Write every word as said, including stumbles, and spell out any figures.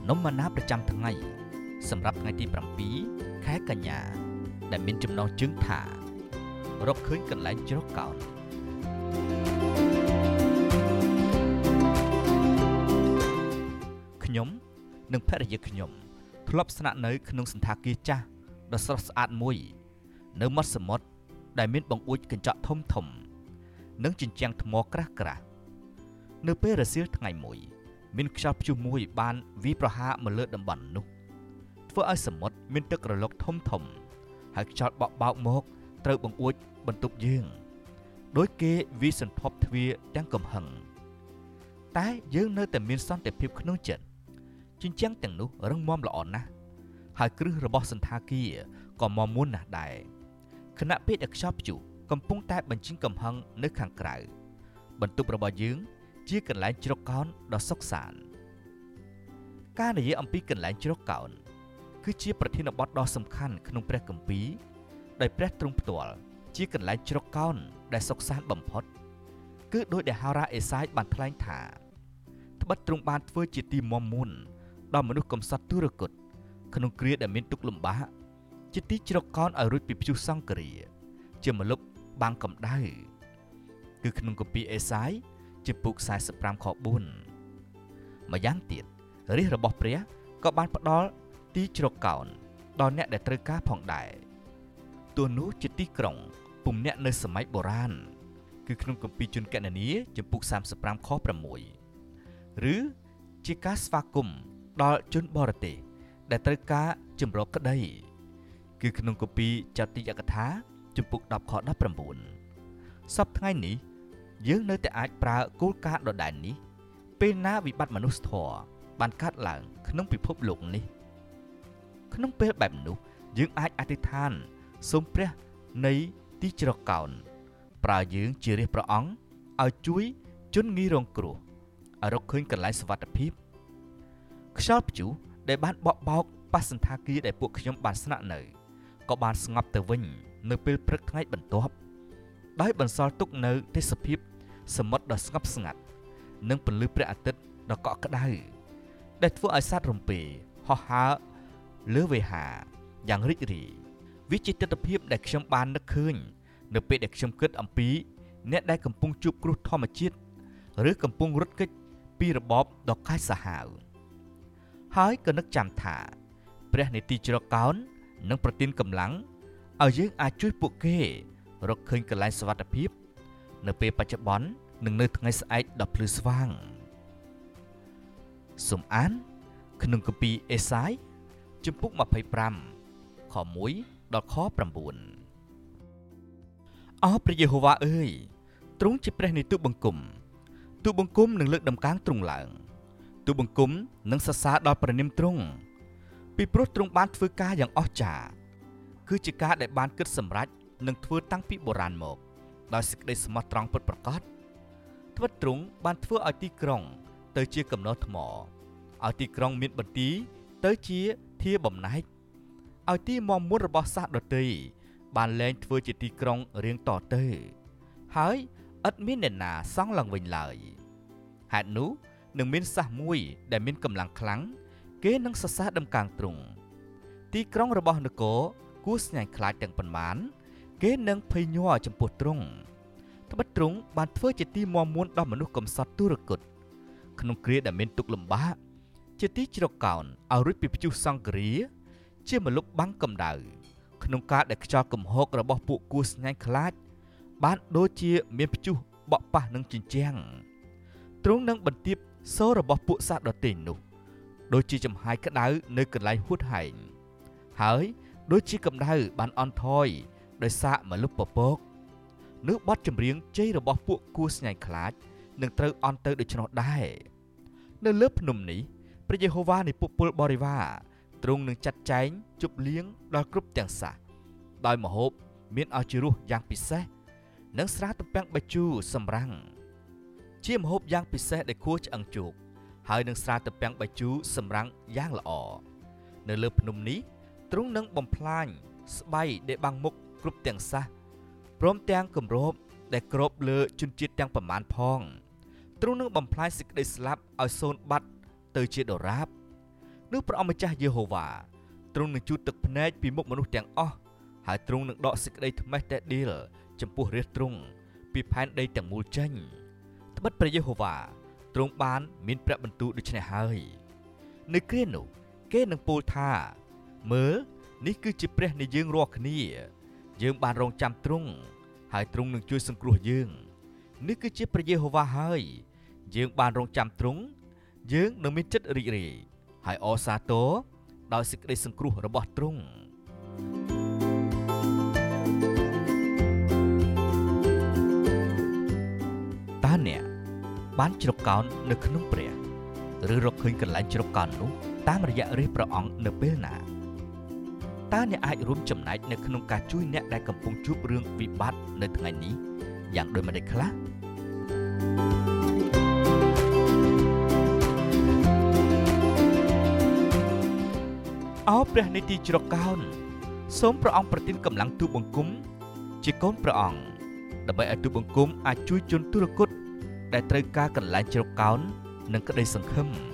នំម៉ាណាប្រចាំថ្ងៃសម្រាប់ថ្ងៃទីប្រាំពីរខែកញ្ញាដែលមានចំណងជើងថារកឃើញកន្លែងជ្រកកោនខ្ញុំនិងភរិយាខ្ញុំធ្លាប់ស្នាក់នៅក្នុងសន្តាគារចាស់ដ៏ស្រស់ស្អាតមួយនៅមាត់សមុទ្រដែលមានបង្អួចកញ្ចក់ធំធំនិងជញ្ជាំងថ្មក្រាស់ក្រាស់នៅពេលរសៀលថ្ងៃមួយមានខ្យល់ព្យុះមួយបានវាយប្រហារមកលើតំបន់នោះធ្វើឲ្យសមុទ្រមានទឹករលកធំធំហើយខ្យល់បក់បោកមកត្រូវបង្អួចបន្ទប់យើងដោយគេវាយសន្ធាប់ទ្វារទាំងកំហឹងតែយើងនៅតែមានសន្តិភាពក្នុងចិត្តជញ្ជាំងទាំងនោះរឹងមាំល្អណាស់ហើយគ្រឹះរបស់សន្តាគារក៏មាំមួនណាស់ដែរខណៈពេលដែលខ្យល់ព្យុះកំពុងតែបញ្ចេញកំហឹងនៅខាងក្រៅបន្ទប់របស់យើងជាកន្លែងជ្រកកោនដ៏សុខសាន្តការនិយាយអំពីកន្លែងជ្រកកោនគឺជាប្រធានបទដ៏សំខាន់ក្នុងព្រះគម្ពីរដោយព្រះទ្រង់ផ្ទាល់ជាកន្លែងជ្រកកោនដែលសុខសាន្តបំផុតគឺដោយដែលហោរាអេសាយបានថ្លែងថាត្បិតទ្រង់បានធ្វើជាទីមាំមួនដល់មនុស្សកំសត់ទុរគតក្នុងគ្រាដែលមានទុក្ខលំបាកជាទីជ្រកកោនឲ្យរួចពីព្យុះសង្គ្រាជាម្លប់បាំងកម្ដៅគឺក្នុងគម្ពីរអេសាយជាពុកខ្សែសិបប្រាំខបួនម្យ៉ាងទៀតរាជរបស់ព្រះក៏បានផ្ដល់ទីជ្រកកោនដល់អ្នកដែលត្រូវការផងដែរទោះនោះជាទីក្រុងពុំអ្នកនៅសម័យបុរាណគឺក្នុងគម្ពីរជនកណនីចំពុកសាមសិបប្រាំខប្រាំមួយឬជាការស្វាគមន៍ដល់ជនបរទេសដែលត្រូវការចម្រោកក្តីគឺក្នុងគម្ពីរចតិយកថាចំពុកដប់ខដប់ប្រាំបួនសប្តាហ៍ថ្ងៃនេះយើងនៅតែអាចប្រើគោលការណ៍ដដែលនេះពេលណាវិបត្តិមនុស្សធម៌បានកើតឡើងក្នុងពិភពលោកនេះក្នុងពេលបែបនោះយើងអាចអធិដ្ឋានសូមព្រះនៃទីជ្រកកោនប្រើយើងជារាជព្រះអង្គឲ្យជួយជនងាយរងគ្រោះឲ្យរកឃើញកន្លែងសុវត្ថិភាពខ្យល់ព្យុះដែលបានបក់បោកប៉ះសន្តាគារដែលពួកខ្ញុំបានស្នាក់នៅក៏បានស្ងប់ទៅវិញនៅពេលព្រឹកថ្ងៃបន្ទាប់ដោយបន្សល់ទុកនៅទេសភាពសមុទ្រដ៏ស្ងប់ស្ងាត់និងពន្លឺព្រះអាទិត្យដ៏កក់ក្ដៅដែលធ្វើឲ្យសត្វរំពេហោះហើរលើវេហាយ៉ាងរីករាយវាជាទស្សនវិជ្ជាដែលខ្ញុំបាននឹកឃើញនៅពេលដែលខ្ញុំគិតអំពីអ្នកដែលកំពុងជួបគ្រោះធម្មជាតិឬកំពុងរត់គេចពីរបបដ៏កាចសាហាវហើយក៏នឹកចាំថាព្រះនៃទីជ្រកកោននឹងប្រទានកម្លាំងឲ្យយើងអាចជួយពួកគេរកឃើញកន្លែងសុវត្ថិភាពនៅពេលបច្ចុប្បន្ននិងនៅថ្ងៃស្អែកដ៏ភ្លឺស្វាងសូមអានក្នុងគម្ពីរអេសាយជំពូកម្ភៃប្រាំខមួយដល់ខប្រាំបួនអោព្រះយេហូវ៉ាអើយទ្រង់ជាព្រះនៃទូបង្គំទូបង្គំនឹងលើកដំកើងទ្រង់ឡើងទូបង្គំនឹងសរសើរដល់ព្រះនាមទ្រង់ពីព្រោះទ្រង់បានធ្វើការយ៉ាងអស្ចារ្យគឺជាការដែលបានគិតសម្រេចនិងធ្វើតាំងពីបុរាណមកដោយសេចក្តីស្មោះត្រង់ពិតប្រាកដត្បិតទ្រង់បានធ្វើឲ្យទីក្រុងទៅជាកំណោថ្មឲ្យទីក្រុងមានបន្ទាយទៅជាធាបំណែកឲ្យទីមាំមួនរបស់សាសដទៃបានលែងធ្វើជាទីក្រុងរៀងតទៅហើយឥតមានអ្នកណាសង់ឡើងវិញឡើយហេតុនោះនឹងមានសាសមួយដែលមានកម្លាំងខ្លាំងគេនឹងសរសើរដំកើងទ្រង់ទីក្រុងរបស់នគរគួរស្ញាញ់ខ្លាចទាំងប៉ុន្មានគេនឹងភ័យញ័រចំពោះទ្រង់ត្បិតទ្រង់បានធ្វើជាទីមាំមួនដល់មនុស្សកំសត់ទុរគតក្នុងគ្រាដែលមានទុក្ខលំបាកជាទីជ្រកកោនឲ្យរួចពីព្យុះសង្គ្រាជាម្លប់បាំងកម្ដៅក្នុងការដែលខ្យល់គំហករបស់ពួកគួរស្ញាញ់ខ្លាចបានដូចជាមានព្យុះបក់ប៉ះនឹងជញ្ជាំងទ្រង់នឹងបន្ទាបសូររបស់ពួកសត្វដទៃនោះដូចជាចំហាយក្តៅនៅកន្លែងហួតហែងហើយដូចជាកម្ដៅបានអន់ថយដោយសារម្លប់ពពកនោះបទចម្រៀងជ័យរបស់ពួកគួរស្ញាញ់ខ្លាចនឹងត្រូវអន់ទៅដូច្នោះដែរនៅលើភ្នំនេះព្រះយេហូវ៉ានៃពួកពលបរិវារទ្រង់នឹងចាត់ចែងជប់លៀងដល់គ្រប់ទាំងសាសដោយម្ហូបមានឲ្យជារសយ៉ាងពិសេសនិងស្រាទំពាំងបាយជូរសម្រាំងជាម្ហូបយ៉ាងពិសេសដែលគួរឆ្អឹងជោគហើយនឹងស្រាទំពាំងបាយជូរសម្រាំងយ៉ាងល្អនៅលើភ្នំនេះទ្រង់នឹងបំផ្លាញស្បៃដែលបាំងមុខគ្រប់ទាំងសាសព្រមទាំងគម្របដែលគ្របលើជនជាតិទាំងប្រមាណផងទ្រង់នឹងបំផ្លាញសេចក្តីស្លាប់ឲ្យសូន្យបាត់ទៅជាដរាបនោះព្រះអង្គម្ចាស់យេហូវ៉ាទ្រង់នឹងជូតទឹកភ្នែកពីមុខមនុស្សទាំងអស់ហើយទ្រង់នឹងដកសេចក្តីថ្មេះតែដៀលចំពោះរាជទ្រង់ពីផែនដីទាំងមូលចេញត្បិតព្រះយេហូវ៉ាទ្រង់បានមានព្រះបន្ទូលដូច្នេះហើយនៅគ្រានោះគេនឹងពោលថាមើលនេះគឺជាព្រះនៃយើងរាល់គ្នាយើងបានរងចាំទ្រង់ហើយទ្រង់នឹងជួយសង្គ្រោះយើងនេះគឺជាព្រះយេហូវ៉ាហើយយើងបានរងចាំទ្រង់យើងនឹងមានចិត្តរីករាយហើយអសាទរដោយសេចក្តីសង្គ្រោះរបស់ទ្រង់តើអ្នកបានជ្រកកោននៅក្នុងព្រះឬរកឃើញកន្លែងជ្រកកោននោះតាមរយៈរាជព្រះអង្គនៅពេលណាតើអ្នកអាចរួមចំណែកនៅក្នុងការជួយអ្នកដែលកំពុងជួបរឿងវិបត្តិនៅថ្ងៃនេះយ៉ាងដូចម្តេចខ្លះអោព្រះនៃទីជ្រកកោនសូមព្រះអង្គប្រទានកម្លាំងទូលបង្គំជាកូនព្រះអង្គដើម្បីឲ្យទូលបង្គំអាចជួយជនទុរគតដែលត្រូវការកន្លែងជ្រកកោននិងក្តីសង្ឃឹម